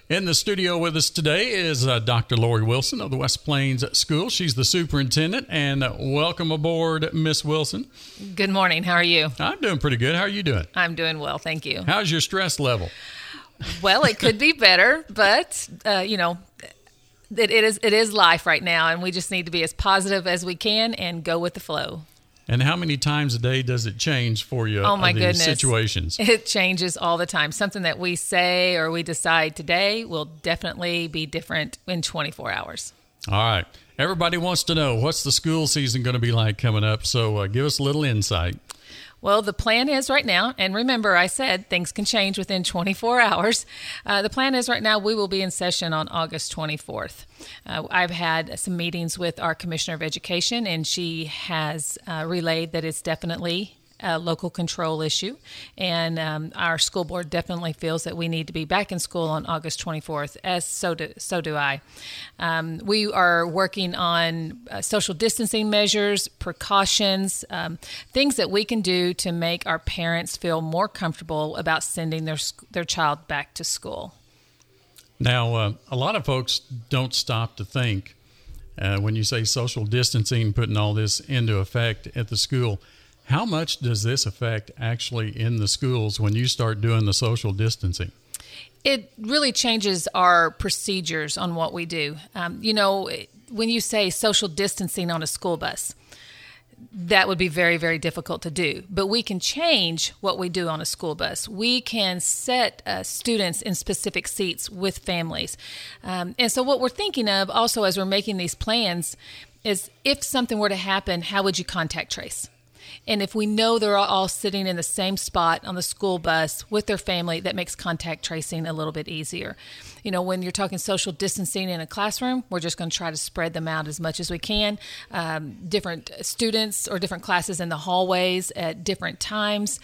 In the studio with us today is Dr. Lori Wilson of the West Plains School. She's the superintendent, and welcome aboard, Miss Wilson. Good morning. How are you? I'm doing pretty good. How are you doing? I'm doing well, thank you. How's your stress level? Well, it could be better, but it is life right now, and we just need to be as positive as we can and go with the flow. And how many times a day does it change for you? Oh, my goodness. Situations? It changes all the time. Something that we say or we decide today will definitely be different in 24 hours. All right. Everybody wants to know, what's the school season going to be like coming up? So give us a little insight. Well, the plan is right now, and remember I said things can change within 24 hours. The plan is right now we will be in session on August 24th. I've had some meetings with our Commissioner of Education, and she has relayed that it's definitely a local control issue, and our school board definitely feels that we need to be back in school on August 24th, as so do I. We are working on social distancing measures, precautions, things that we can do to make our parents feel more comfortable about sending their child back to school. Now, a lot of folks don't stop to think when you say social distancing, putting all this into effect at the school. How much does this affect actually in the schools when you start doing the social distancing? It really changes our procedures on what we do. When you say social distancing on a school bus, that would be very, very difficult to do. But we can change what we do on a school bus. We can set students in specific seats with families. And so what we're thinking of also as we're making these plans is if something were to happen, how would you contact trace? And if we know they're all sitting in the same spot on the school bus with their family, that makes contact tracing a little bit easier. You know, when you're talking social distancing in a classroom, we're just going to try to spread them out as much as we can. Different students or different classes in the hallways at different times.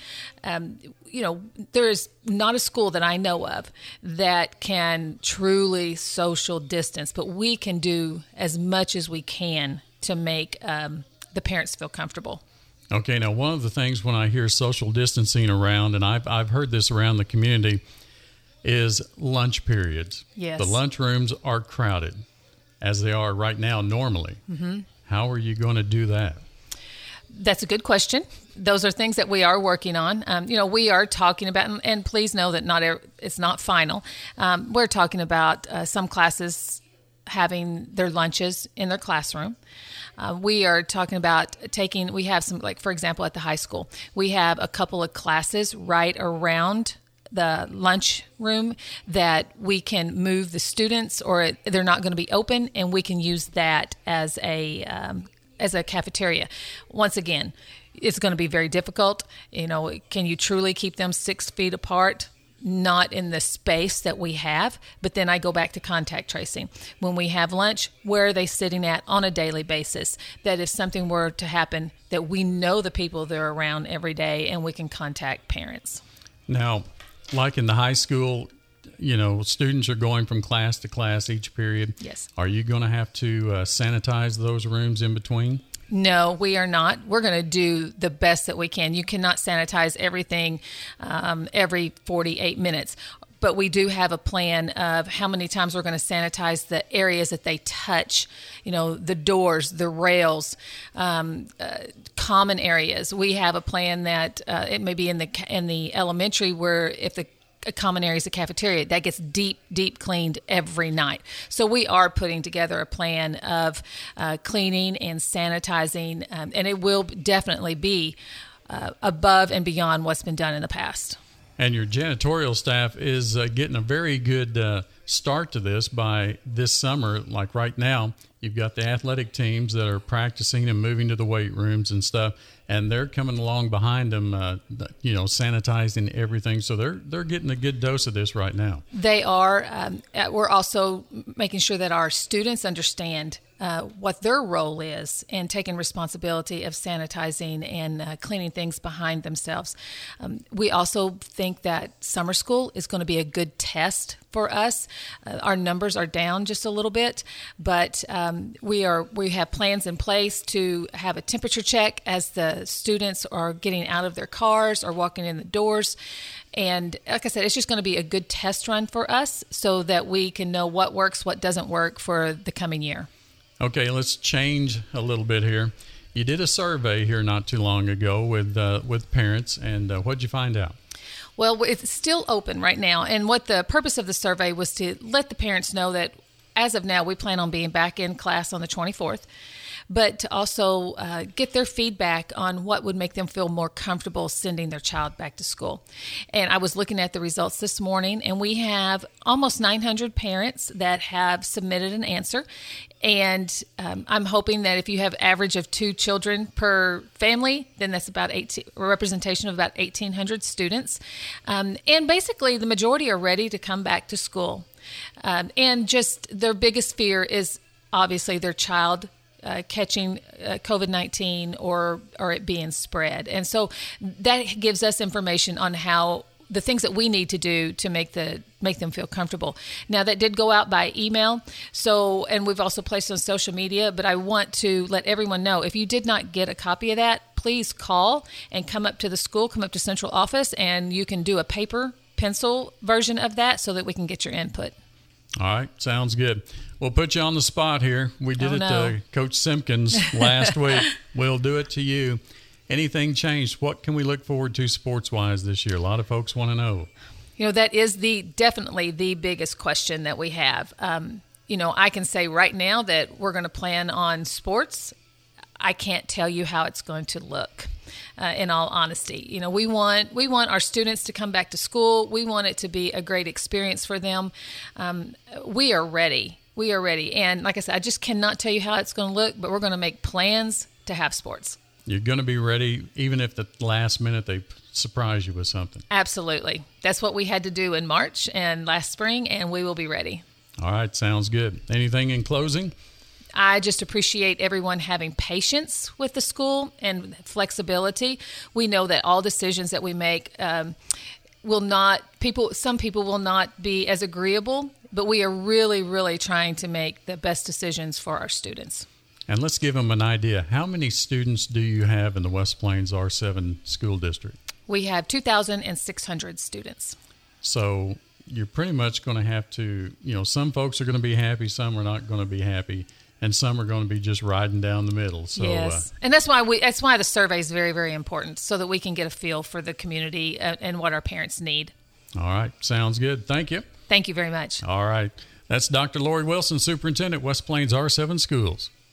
There is not a school that I know of that can truly social distance, but we can do as much as we can to make the parents feel comfortable. Okay, now one of the things when I hear social distancing around, and I've heard this around the community, is lunch periods. Yes. The lunchrooms are crowded, as they are right now normally. Mm-hmm. How are you going to do that? That's a good question. Those are things that we are working on. We are talking about, and please know that it's not final. We're talking about some classes having their lunches in their classroom. We are talking about we have some, like, for example, at the high school, we have a couple of classes right around the lunch room that we can move the students, or they're not going to be open, and we can use that as a cafeteria. Once again, it's going to be very difficult. Can you truly keep them 6 feet apart? Not in the space that we have, but then I go back to contact tracing. When we have lunch, where are they sitting at on a daily basis? That if something were to happen, that we know the people they're around every day and we can contact parents. Now, like in the high school, students are going from class to class each period. Yes. Are you going to have to sanitize those rooms in between? No, we are not. We're going to do the best that we can. You cannot sanitize everything every 48 minutes. But we do have a plan of how many times we're going to sanitize the areas that they touch, the doors, the rails, common areas. We have a plan that it may be in the elementary where if the a common area is a cafeteria, that gets deep cleaned every night. So we are putting together a plan of cleaning and sanitizing, and it will definitely be above and beyond what's been done in the past. And your janitorial staff is getting a very good start to this by this summer. Like right now, you've got the athletic teams that are practicing and moving to the weight rooms and stuff, and they're coming along behind them, sanitizing everything. So they're getting a good dose of this right now. They are. We're also making sure that our students understand what their role is and taking responsibility of sanitizing and cleaning things behind themselves. We also think that summer school is going to be a good test for us. Our numbers are down just a little bit, but we have plans in place to have a temperature check as the the students are getting out of their cars or walking in the doors. And like I said, it's just going to be a good test run for us so that we can know what works, what doesn't work for the coming year. Okay, let's change a little bit here. You did a survey here not too long ago with parents, and what did you find out? Well, it's still open right now. And what the purpose of the survey was to let the parents know that as of now, we plan on being back in class on the 24th, but to also get their feedback on what would make them feel more comfortable sending their child back to school. And I was looking at the results this morning, and we have almost 900 parents that have submitted an answer. And I'm hoping that if you have average of 2 children per family, then that's about a representation of about 1,800 students. And basically, the majority are ready to come back to school. And just their biggest fear is obviously their child catching COVID-19 or it being spread. And so that gives us information on how the things that we need to do to make them feel comfortable. Now, that did go out by email, and we've also placed it on social media, but I want to let everyone know, if you did not get a copy of that, please call and come up to the school, come up to central office, and you can do a paper, pencil version of that so that we can get your input. All right, sounds good. We'll put you on the spot here. We did it to Coach Simpkins last week. We'll do it to you. Anything changed? What can we look forward to sports-wise this year? A lot of folks want to know. That is definitely the biggest question that we have. I can say right now that we're going to plan on sports. I can't tell you how it's going to look. In all honesty, we want our students to come back to school. We want it to be a great experience for them. We are ready. And like I said, I just cannot tell you how it's going to look, but we're going to make plans to have sports. You're going to be ready, even if the last minute they surprise you with something. Absolutely. That's what we had to do in March and last spring, and we will be ready. All right, sounds good. Anything in closing? I just appreciate everyone having patience with the school and flexibility. We know that all decisions that we make some people will not be as agreeable, but we are really, really trying to make the best decisions for our students. And let's give them an idea. How many students do you have in the West Plains R7 school district? We have 2,600 students. So you're pretty much going to have to, some folks are going to be happy, some are not going to be happy, and some are going to be just riding down the middle. So, yes, and that's why the survey is very, very important, so that we can get a feel for the community and what our parents need. All right, sounds good. Thank you. Thank you very much. All right, that's Dr. Lori Wilson, Superintendent, West Plains R7 Schools.